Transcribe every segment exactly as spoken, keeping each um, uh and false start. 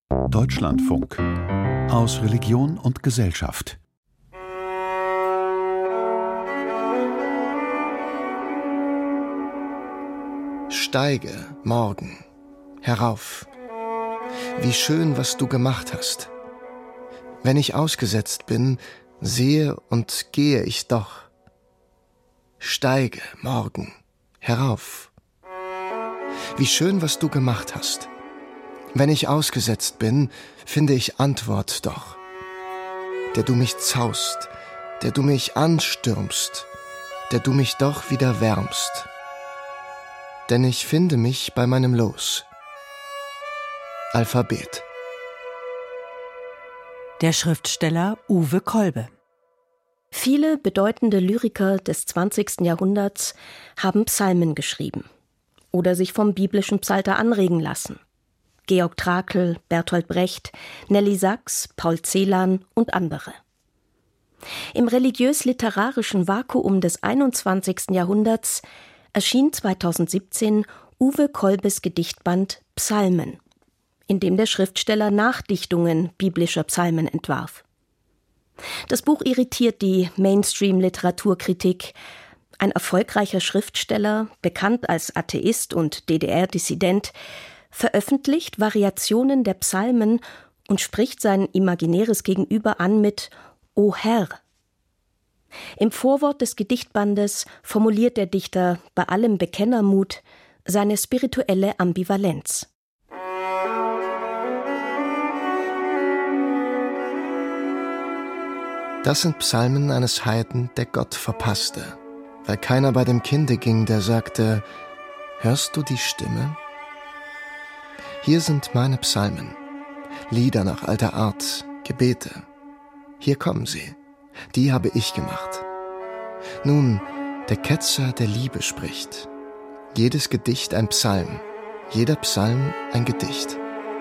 Deutschlandfunk. Aus Religion und Gesellschaft. Steige, Morgen, herauf. Wie schön, was du gemacht hast. Wenn ich ausgesetzt bin, sehe und gehe ich doch. Steige, Morgen, herauf. Wie schön, was du gemacht hast. Wenn ich ausgesetzt bin, finde ich Antwort doch. Der du mich zaust, der du mich anstürmst, der du mich doch wieder wärmst. Denn ich finde mich bei meinem Los. Alphabet. Der Schriftsteller Uwe Kolbe. Viele bedeutende Lyriker des zwanzigsten Jahrhunderts haben Psalmen geschrieben oder sich vom biblischen Psalter anregen lassen. Georg Trakl, Bertolt Brecht, Nelly Sachs, Paul Celan und andere. Im religiös-literarischen Vakuum des einundzwanzigsten Jahrhunderts erschien zweitausendsiebzehn Uwe Kolbes Gedichtband Psalmen, in dem der Schriftsteller Nachdichtungen biblischer Psalmen entwarf. Das Buch irritiert die Mainstream-Literaturkritik. Ein erfolgreicher Schriftsteller, bekannt als Atheist und D D R-Dissident, veröffentlicht Variationen der Psalmen und spricht sein imaginäres Gegenüber an mit »O Herr«. Im Vorwort des Gedichtbandes formuliert der Dichter bei allem Bekennermut seine spirituelle Ambivalenz. Das sind Psalmen eines Heiden, der Gott verpasste, weil keiner bei dem Kinde ging, der sagte, »Hörst du die Stimme?« Hier sind meine Psalmen, Lieder nach alter Art, Gebete. Hier kommen sie, die habe ich gemacht. Nun, der Ketzer der Liebe spricht. Jedes Gedicht ein Psalm, jeder Psalm ein Gedicht.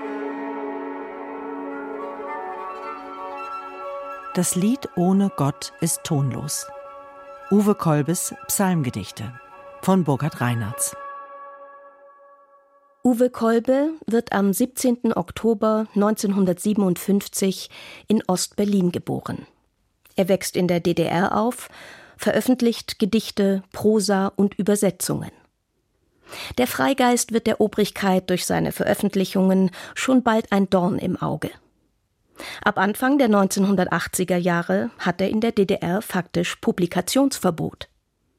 Das Lied ohne Gott ist tonlos. Uwe Kolbes Psalmgedichte von Burkhard Reinertz. Uwe Kolbe wird am siebzehnten Oktober neunzehnhundertsiebenundfünfzig in Ost-Berlin geboren. Er wächst in der D D R auf, veröffentlicht Gedichte, Prosa und Übersetzungen. Der Freigeist wird der Obrigkeit durch seine Veröffentlichungen schon bald ein Dorn im Auge. Ab Anfang der neunzehnhundertachtziger Jahre hat er in der D D R faktisch Publikationsverbot.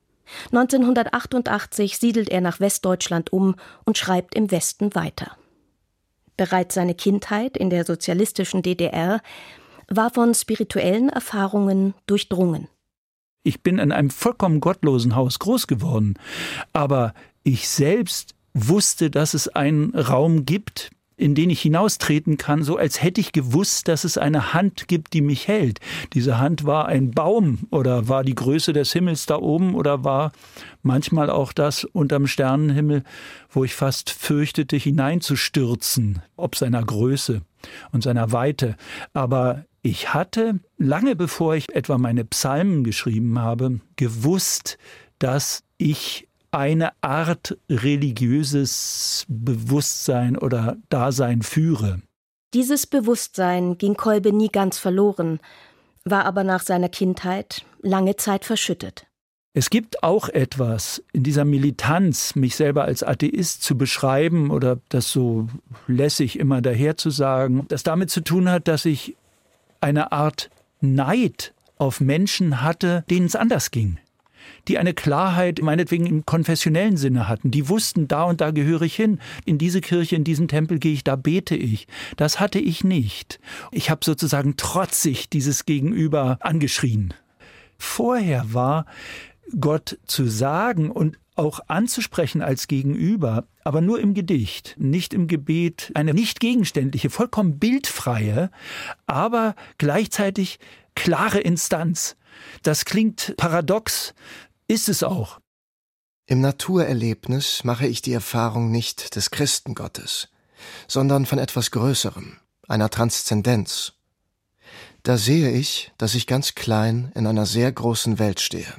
neunzehnhundertachtundachtzig siedelt er nach Westdeutschland um und schreibt im Westen weiter. Bereits seine Kindheit in der sozialistischen D D R war von spirituellen Erfahrungen durchdrungen. Ich bin in einem vollkommen gottlosen Haus groß geworden, aber ich selbst wusste, dass es einen Raum gibt, in den ich hinaustreten kann, so als hätte ich gewusst, dass es eine Hand gibt, die mich hält. Diese Hand war ein Baum oder war die Größe des Himmels da oben oder war manchmal auch das unterm Sternenhimmel, wo ich fast fürchtete, hineinzustürzen, ob seiner Größe und seiner Weite. Aber ich hatte, lange bevor ich etwa meine Psalmen geschrieben habe, gewusst, dass ich eine Art religiöses Bewusstsein oder Dasein führe. Dieses Bewusstsein ging Kolbe nie ganz verloren, war aber nach seiner Kindheit lange Zeit verschüttet. Es gibt auch etwas in dieser Militanz, mich selber als Atheist zu beschreiben oder das so lässig immer daher zu sagen, das damit zu tun hat, dass ich eine Art Neid auf Menschen hatte, denen es anders ging. Die eine Klarheit, meinetwegen im konfessionellen Sinne hatten. Die wussten, da und da gehöre ich hin. In diese Kirche, in diesen Tempel gehe ich, da bete ich. Das hatte ich nicht. Ich habe sozusagen trotzig dieses Gegenüber angeschrien. Vorher war Gott zu sagen und auch anzusprechen als Gegenüber, aber nur im Gedicht, nicht im Gebet, eine nicht gegenständliche, vollkommen bildfreie, aber gleichzeitig klare Instanz. Das klingt paradox, ist es auch. Im Naturerlebnis mache ich die Erfahrung nicht des Christengottes, sondern von etwas Größerem, einer Transzendenz. Da sehe ich, dass ich ganz klein in einer sehr großen Welt stehe.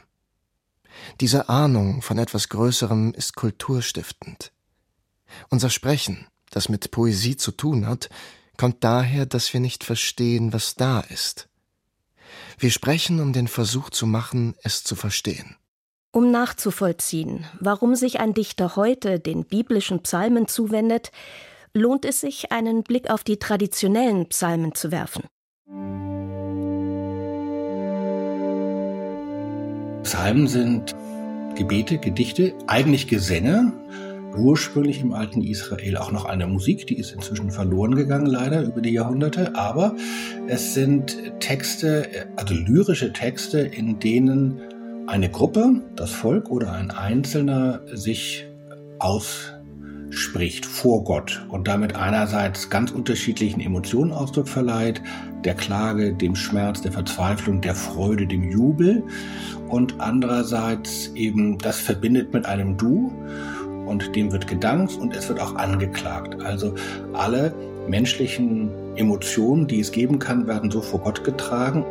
Diese Ahnung von etwas Größerem ist kulturstiftend. Unser Sprechen, das mit Poesie zu tun hat, kommt daher, dass wir nicht verstehen, was da ist. Wir sprechen, um den Versuch zu machen, es zu verstehen. Um nachzuvollziehen, warum sich ein Dichter heute den biblischen Psalmen zuwendet, lohnt es sich, einen Blick auf die traditionellen Psalmen zu werfen. Psalmen sind Gebete, Gedichte, eigentlich Gesänge, ursprünglich im alten Israel auch noch eine Musik, die ist inzwischen verloren gegangen, leider über die Jahrhunderte, aber es sind Texte, also lyrische Texte, in denen eine Gruppe, das Volk oder ein Einzelner sich ausspricht vor Gott und damit einerseits ganz unterschiedlichen Emotionen Ausdruck verleiht, der Klage, dem Schmerz, der Verzweiflung, der Freude, dem Jubel und andererseits eben das verbindet mit einem Du und dem wird gedankt und es wird auch angeklagt. Also alle menschlichen Emotionen, die es geben kann, werden so vor Gott getragen.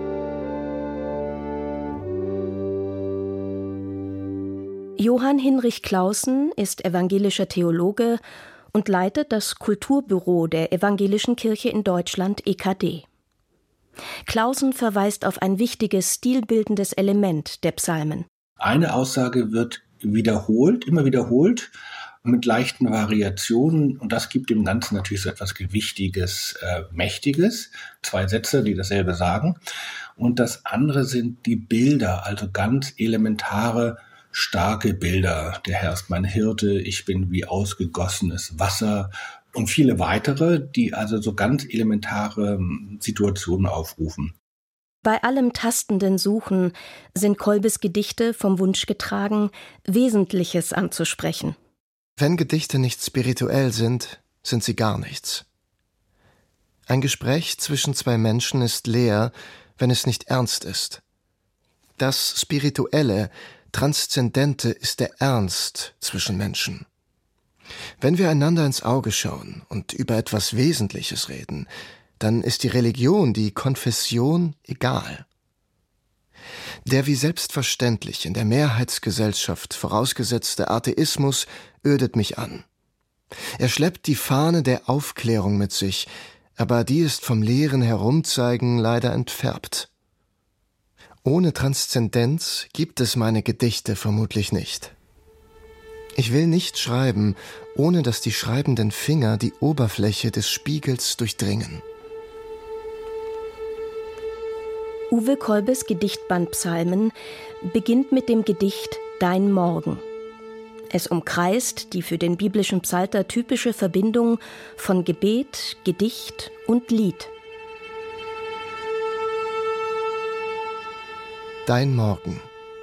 Johann Hinrich Clausen ist evangelischer Theologe und leitet das Kulturbüro der Evangelischen Kirche in Deutschland E K D. Clausen verweist auf ein wichtiges stilbildendes Element der Psalmen. Eine Aussage wird wiederholt, immer wiederholt, mit leichten Variationen und das gibt dem Ganzen natürlich so etwas Gewichtiges, äh, Mächtiges. Zwei Sätze, die dasselbe sagen. Und das andere sind die Bilder, also ganz elementare starke Bilder. Der Herr ist mein Hirte, ich bin wie ausgegossenes Wasser und viele weitere, die also so ganz elementare Situationen aufrufen. Bei allem tastenden Suchen sind Kolbes Gedichte vom Wunsch getragen, Wesentliches anzusprechen. Wenn Gedichte nicht spirituell sind, sind sie gar nichts. Ein Gespräch zwischen zwei Menschen ist leer, wenn es nicht ernst ist. Das Spirituelle, Transzendente ist der Ernst zwischen Menschen. Wenn wir einander ins Auge schauen und über etwas Wesentliches reden, dann ist die Religion, die Konfession egal. Der wie selbstverständlich in der Mehrheitsgesellschaft vorausgesetzte Atheismus ödet mich an. Er schleppt die Fahne der Aufklärung mit sich, aber die ist vom leeren Herumzeigen leider entfärbt. Ohne Transzendenz gibt es meine Gedichte vermutlich nicht. Ich will nicht schreiben, ohne dass die schreibenden Finger die Oberfläche des Spiegels durchdringen. Uwe Kolbes Gedichtband Psalmen beginnt mit dem Gedicht Dein Morgen. Es umkreist die für den biblischen Psalter typische Verbindung von Gebet, Gedicht und Lied. Dein Morgen.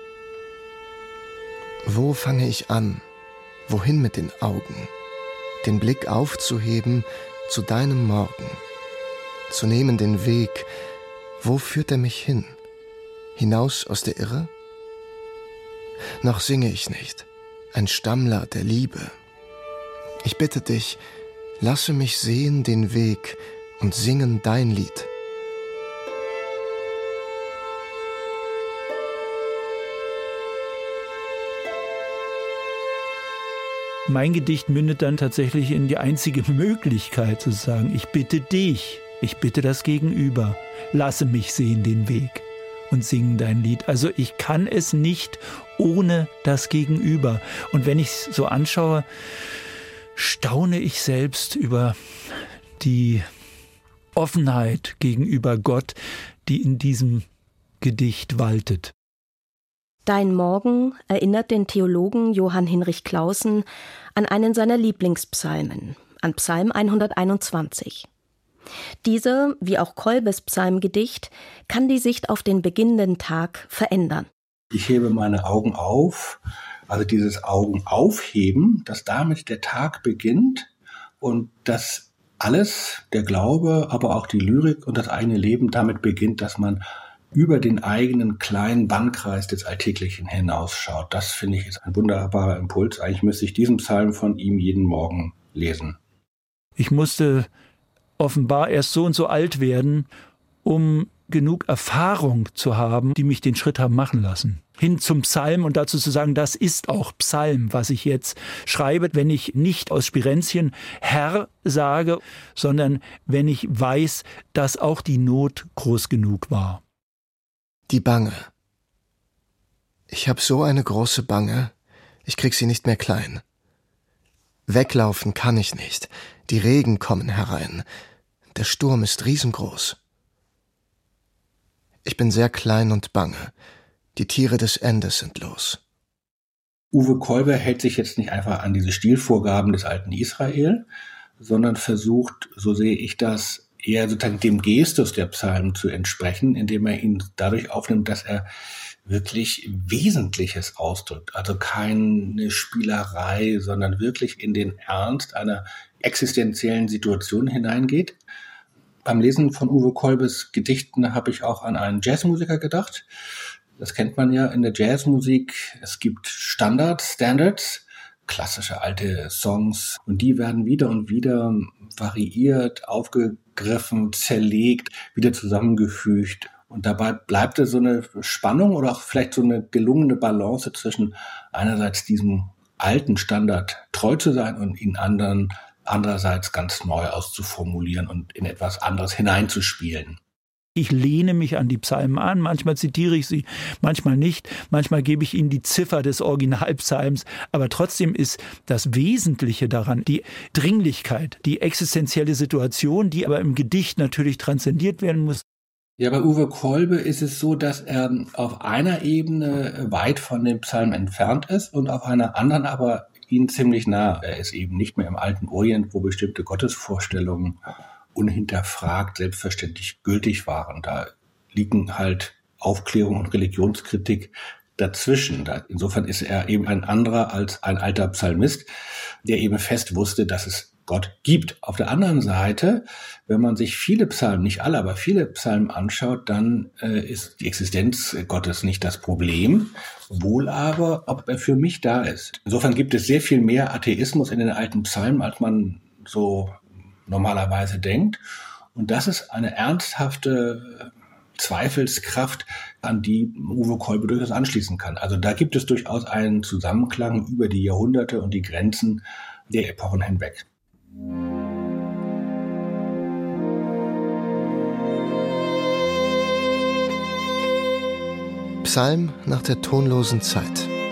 Wo fange ich an? Wohin mit den Augen? Den Blick aufzuheben zu deinem Morgen. Zu nehmen den Weg. Wo führt er mich hin? Hinaus aus der Irre? Noch singe ich nicht, ein Stammler der Liebe. Ich bitte dich, lasse mich sehen den Weg und singen dein Lied. Mein Gedicht mündet dann tatsächlich in die einzige Möglichkeit zu sagen, ich bitte dich, ich bitte das Gegenüber, lasse mich sehen den Weg und singen dein Lied. Also ich kann es nicht ohne das Gegenüber. Und wenn ich es so anschaue, staune ich selbst über die Offenheit gegenüber Gott, die in diesem Gedicht waltet. Dein Morgen erinnert den Theologen Johann Hinrich Clausen an einen seiner Lieblingspsalmen, an Psalm hunderteinundzwanzig. Dieser, wie auch Kolbes Psalmgedicht, kann die Sicht auf den beginnenden Tag verändern. Ich hebe meine Augen auf, also dieses Augen aufheben, dass damit der Tag beginnt und dass alles, der Glaube, aber auch die Lyrik und das eigene Leben damit beginnt, dass man über den eigenen kleinen Bannkreis des Alltäglichen hinausschaut. Das, finde ich, ist ein wunderbarer Impuls. Eigentlich müsste ich diesen Psalm von ihm jeden Morgen lesen. Ich musste offenbar erst so und so alt werden, um genug Erfahrung zu haben, die mich den Schritt haben machen lassen. Hin zum Psalm und dazu zu sagen, das ist auch Psalm, was ich jetzt schreibe, wenn ich nicht aus Spirenzchen Herr sage, sondern wenn ich weiß, dass auch die Not groß genug war. Die Bange. Ich habe so eine große Bange, ich krieg sie nicht mehr klein. Weglaufen kann ich nicht, die Regen kommen herein, der Sturm ist riesengroß. Ich bin sehr klein und bange. Die Tiere des Endes sind los. Uwe Kolbe hält sich jetzt nicht einfach an diese Stilvorgaben des alten Israel, sondern versucht, so sehe ich das, eher sozusagen dem Gestus der Psalmen zu entsprechen, indem er ihn dadurch aufnimmt, dass er wirklich Wesentliches ausdrückt. Also keine Spielerei, sondern wirklich in den Ernst einer existenziellen Situation hineingeht. Beim Lesen von Uwe Kolbes Gedichten habe ich auch an einen Jazzmusiker gedacht. Das kennt man ja in der Jazzmusik. Es gibt Standards, Standards, klassische alte Songs. Und die werden wieder und wieder variiert, aufgegriffen, zerlegt, wieder zusammengefügt. Und dabei bleibt es so eine Spannung oder auch vielleicht so eine gelungene Balance zwischen einerseits diesem alten Standard treu zu sein und ihn anderen andererseits ganz neu auszuformulieren und in etwas anderes hineinzuspielen. Ich lehne mich an die Psalmen an, manchmal zitiere ich sie, manchmal nicht, manchmal gebe ich ihnen die Ziffer des Originalpsalms, aber trotzdem ist das Wesentliche daran die Dringlichkeit, die existenzielle Situation, die aber im Gedicht natürlich transzendiert werden muss. Ja, bei Uwe Kolbe ist es so, dass er auf einer Ebene weit von dem Psalm entfernt ist und auf einer anderen aber ihn ziemlich nah. Er ist eben nicht mehr im alten Orient, wo bestimmte Gottesvorstellungen unhinterfragt, selbstverständlich gültig waren. Da liegen halt Aufklärung und Religionskritik dazwischen. Insofern ist er eben ein anderer als ein alter Psalmist, der eben fest wusste, dass es Gott gibt. Auf der anderen Seite, wenn man sich viele Psalmen, nicht alle, aber viele Psalmen anschaut, dann äh, ist die Existenz Gottes nicht das Problem, wohl aber, ob er für mich da ist. Insofern gibt es sehr viel mehr Atheismus in den alten Psalmen, als man so normalerweise denkt. Und das ist eine ernsthafte Zweifelskraft, an die Uwe Kolbe durchaus anschließen kann. Also da gibt es durchaus einen Zusammenklang über die Jahrhunderte und die Grenzen der Epochen hinweg. Psalm nach der tonlosen Zeit.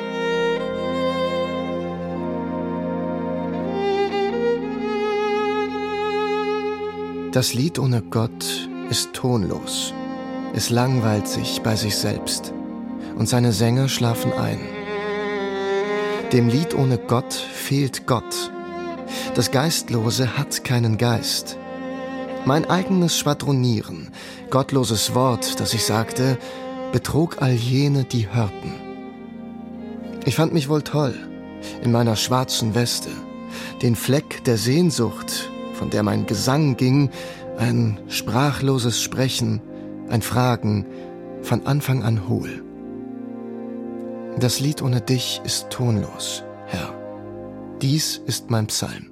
Das Lied ohne Gott ist tonlos. Es langweilt sich bei sich selbst und seine Sänger schlafen ein. Dem Lied ohne Gott fehlt Gott. Das Geistlose hat keinen Geist. Mein eigenes Schwadronieren, gottloses Wort, das ich sagte, betrog all jene, die hörten. Ich fand mich wohl toll, in meiner schwarzen Weste, den Fleck der Sehnsucht, von der mein Gesang ging, ein sprachloses Sprechen, ein Fragen, von Anfang an hohl. Das Lied ohne dich ist tonlos, Herr. Dies ist mein Psalm.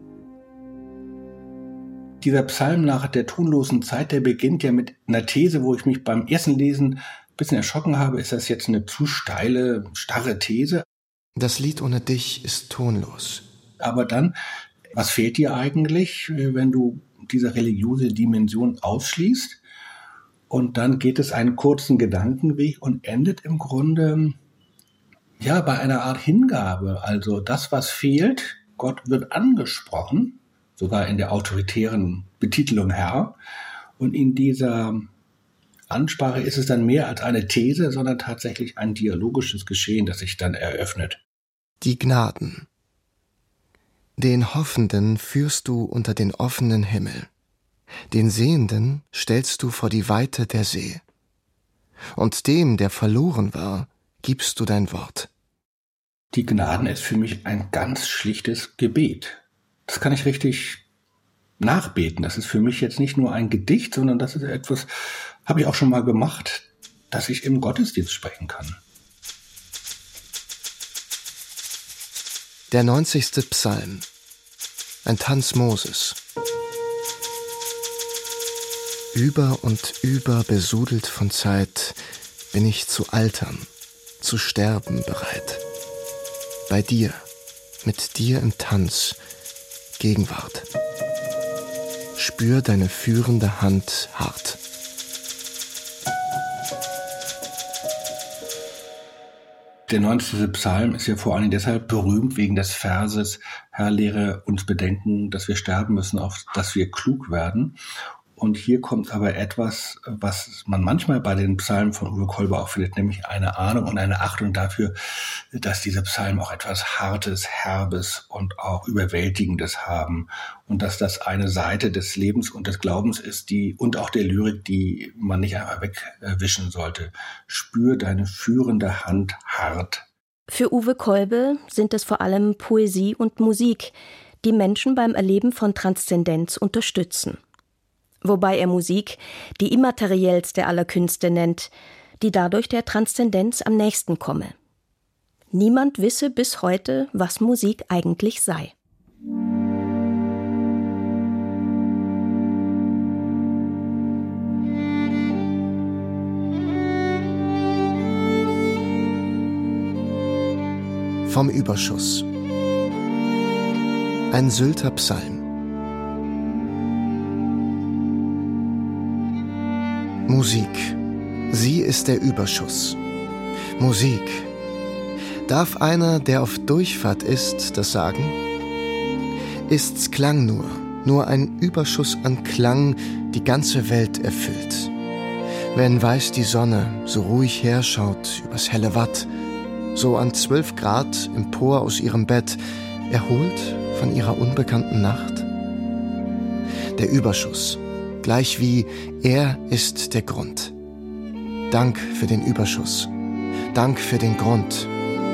Dieser Psalm nach der tonlosen Zeit, der beginnt ja mit einer These, wo ich mich beim ersten Lesen ein bisschen erschrocken habe. Ist das jetzt eine zu steile, starre These? Das Lied ohne dich ist tonlos. Aber dann, was fehlt dir eigentlich, wenn du diese religiöse Dimension ausschließt? Und dann geht es einen kurzen Gedankenweg und endet im Grunde ja bei einer Art Hingabe. Also das, was fehlt, Gott wird angesprochen, sogar in der autoritären Betitelung Herr. Und in dieser Ansprache ist es dann mehr als eine These, sondern tatsächlich ein dialogisches Geschehen, das sich dann eröffnet. Die Gnaden. Den Hoffenden führst du unter den offenen Himmel. Den Sehenden stellst du vor die Weite der See. Und dem, der verloren war, gibst du dein Wort. Die Gnaden ist für mich ein ganz schlichtes Gebet. Das kann ich richtig nachbeten. Das ist für mich jetzt nicht nur ein Gedicht, sondern das ist etwas, habe ich auch schon mal gemacht, dass ich im Gottesdienst sprechen kann. Der neunzigste Psalm. Ein Tanz Moses. Über und über besudelt von Zeit bin ich zu altern, zu sterben bereit. Bei dir, mit dir im Tanz, Gegenwart. Spür deine führende Hand hart. Der neunzigste Psalm ist ja vor allem deshalb berühmt wegen des Verses: Herr, lehre uns bedenken, dass wir sterben müssen, auf dass wir klug werden. Und hier kommt aber etwas, was man manchmal bei den Psalmen von Uwe Kolbe auch findet, nämlich eine Ahnung und eine Achtung dafür, dass diese Psalmen auch etwas Hartes, Herbes und auch Überwältigendes haben. Und dass das eine Seite des Lebens und des Glaubens ist, die und auch der Lyrik, die man nicht einfach wegwischen sollte. Spür deine führende Hand hart. Für Uwe Kolbe sind es vor allem Poesie und Musik, die Menschen beim Erleben von Transzendenz unterstützen. Wobei er Musik die immateriellste aller Künste nennt, die dadurch der Transzendenz am nächsten komme. Niemand wisse bis heute, was Musik eigentlich sei. Vom Überschuss. Ein Sylter Psalm. Musik. Sie ist der Überschuss. Musik. Darf einer, der auf Durchfahrt ist, das sagen? Ist's Klang nur, nur ein Überschuss an Klang, die ganze Welt erfüllt. Wenn weiß die Sonne so ruhig herschaut übers helle Watt, so an zwölf Grad empor aus ihrem Bett, erholt von ihrer unbekannten Nacht? Der Überschuss, gleich wie er ist der Grund. Dank für den Überschuss, Dank für den Grund.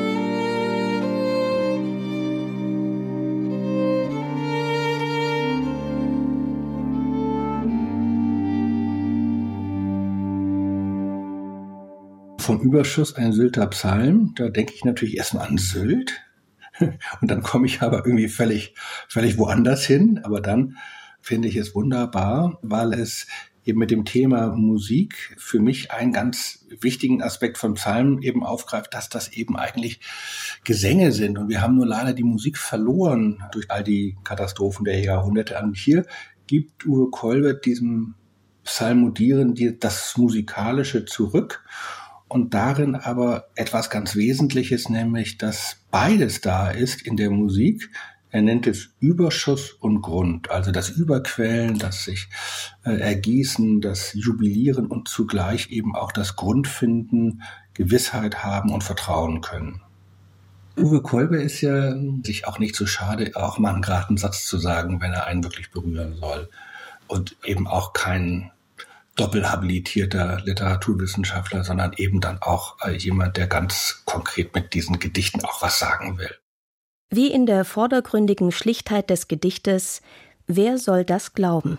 Vom Überschuss ein Sylter Psalm, da denke ich natürlich erstmal an Sylt und dann komme ich aber irgendwie völlig, völlig woanders hin. Aber dann finde ich es wunderbar, weil es eben mit dem Thema Musik für mich einen ganz wichtigen Aspekt von Psalmen eben aufgreift, dass das eben eigentlich Gesänge sind. Und wir haben nur leider die Musik verloren durch all die Katastrophen der Jahrhunderte. Und hier gibt Uwe Kolbe diesem Psalmodieren das Musikalische zurück. Und darin aber etwas ganz Wesentliches, nämlich, dass beides da ist in der Musik. Er nennt es Überschuss und Grund, also das Überquellen, das sich äh, ergießen, das Jubilieren und zugleich eben auch das Grundfinden, Gewissheit haben und vertrauen können. Uwe Kolbe ist ja sich auch nicht so schade, auch mal einen geraden Satz zu sagen, wenn er einen wirklich berühren soll. Und eben auch kein doppelhabilitierter Literaturwissenschaftler, sondern eben dann auch äh, jemand, der ganz konkret mit diesen Gedichten auch was sagen will. Wie in der vordergründigen Schlichtheit des Gedichtes »Wer soll das glauben?«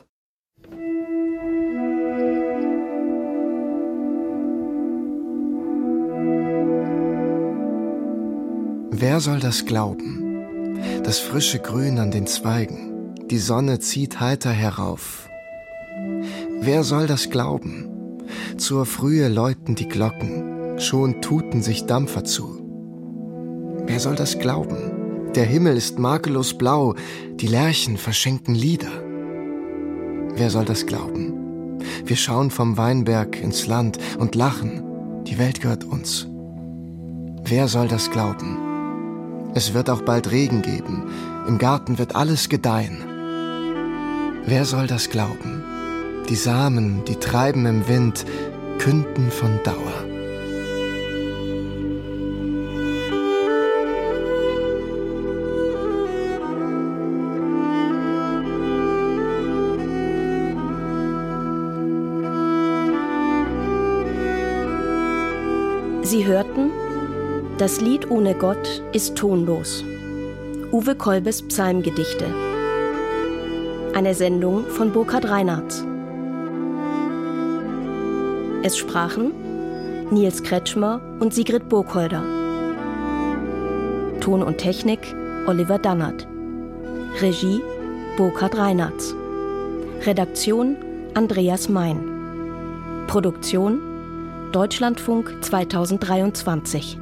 Wer soll das glauben? Das frische Grün an den Zweigen, die Sonne zieht heiter herauf. Wer soll das glauben? Zur Frühe läuten die Glocken, schon tuten sich Dampfer zu. Wer soll das glauben? Der Himmel ist makellos blau, die Lerchen verschenken Lieder. Wer soll das glauben? Wir schauen vom Weinberg ins Land und lachen, die Welt gehört uns. Wer soll das glauben? Es wird auch bald Regen geben, im Garten wird alles gedeihen. Wer soll das glauben? Die Samen, die treiben im Wind, künden von Dauer. Sie hörten Das Lied ohne Gott ist tonlos. Uwe Kolbes Psalmgedichte. Eine Sendung von Burkhard Reinhardt. Es sprachen Nils Kretschmer und Sigrid Burkholder. Ton und Technik Oliver Dannert. Regie Burkhard Reinhardt. Redaktion Andreas Mein. Produktion Deutschlandfunk zweitausenddreiundzwanzig.